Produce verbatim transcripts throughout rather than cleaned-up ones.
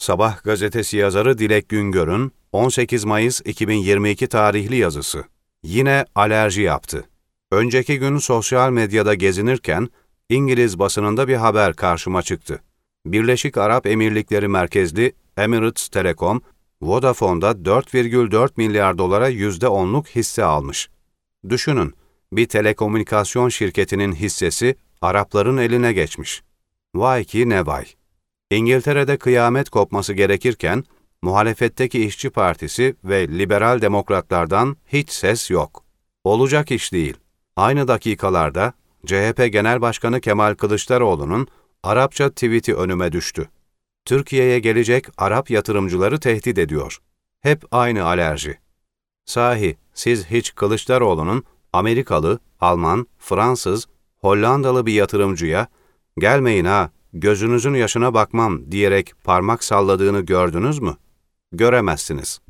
Sabah gazetesi yazarı Dilek Güngör'ün on sekiz Mayıs iki bin yirmi iki tarihli yazısı. Yine alerji yaptı. Önceki gün sosyal medyada gezinirken İngiliz basınında bir haber karşıma çıktı. Birleşik Arap Emirlikleri merkezli Emirates Telecom, Vodafone'da dört virgül dört milyar dolara yüzde onluk hisse almış. Düşünün, bir telekomünikasyon şirketinin hissesi Arapların eline geçmiş. Vay ki ne vay! İngiltere'de kıyamet kopması gerekirken, muhalefetteki İşçi Partisi ve liberal demokratlardan hiç ses yok. Olacak iş değil. Aynı dakikalarda C H P Genel Başkanı Kemal Kılıçdaroğlu'nun Arapça tweet'i önüme düştü. Türkiye'ye gelecek Arap yatırımcıları tehdit ediyor. Hep aynı alerji. Sahi, siz hiç Kılıçdaroğlu'nun Amerikalı, Alman, Fransız, Hollandalı bir yatırımcıya "Gelmeyin ha, gözünüzün yaşına bakmam" diyerek parmak salladığını gördünüz mü? Göremezsiniz.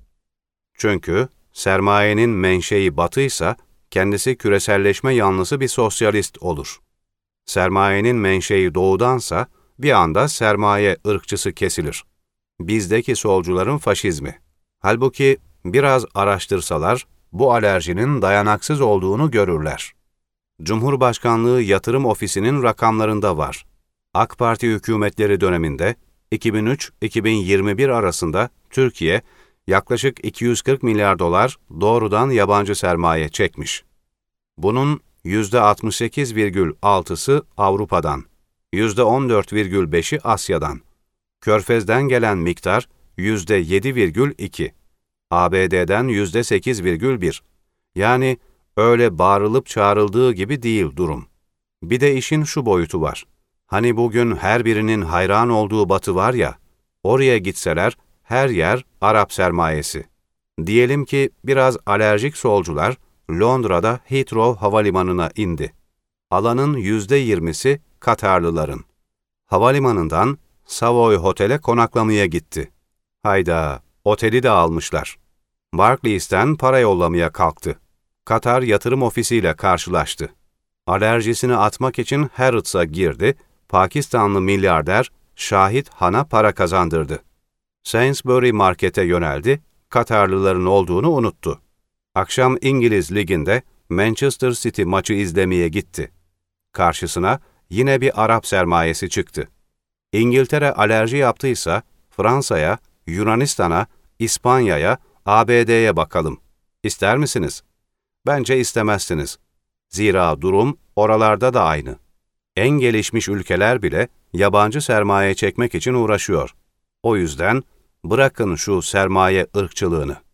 Çünkü sermayenin menşei Batı'ysa kendisi küreselleşme yanlısı bir sosyalist olur. Sermayenin menşei Doğu'dansa bir anda sermaye ırkçısı kesilir. Bizdeki solcuların faşizmi. Halbuki biraz araştırsalar bu alerjinin dayanaksız olduğunu görürler. Cumhurbaşkanlığı Yatırım Ofisi'nin rakamlarında var. AK Parti hükümetleri döneminde iki bin üç iki bin yirmi bir arasında Türkiye yaklaşık iki yüz kırk milyar dolar doğrudan yabancı sermaye çekmiş. Bunun yüzde altmış sekiz virgül altısı Avrupa'dan, yüzde on dört virgül beşi Asya'dan. Körfez'den gelen miktar yüzde yedi virgül iki, A B D'den yüzde sekiz virgül bir. Yani öyle bağırılıp çağrıldığı gibi değil durum. Bir de işin şu boyutu var. Hani bugün her birinin hayran olduğu Batı var ya, oraya gitseler her yer Arap sermayesi. Diyelim ki biraz alerjik solcular Londra'da Heathrow havalimanına indi. Alanın yüzde yirmisi Katarlıların. Havalimanından Savoy Hotel'e konaklamaya gitti. Hayda, oteli de almışlar. Barclays'ten para yollamaya kalktı. Katar Yatırım Ofisi'yle karşılaştı. Alerjisini atmak için Harrods'a girdi, Pakistanlı milyarder Şahit Han'a para kazandırdı. Sainsbury Market'e yöneldi, Katarlıların olduğunu unuttu. Akşam İngiliz Ligi'nde Manchester City maçı izlemeye gitti. Karşısına yine bir Arap sermayesi çıktı. İngiltere alerji yaptıysa Fransa'ya, Yunanistan'a, İspanya'ya, A B D'ye bakalım. İster misiniz? Bence istemezsiniz. Zira durum oralarda da aynı. En gelişmiş ülkeler bile yabancı sermaye çekmek için uğraşıyor. O yüzden bırakın şu sermaye ırkçılığını.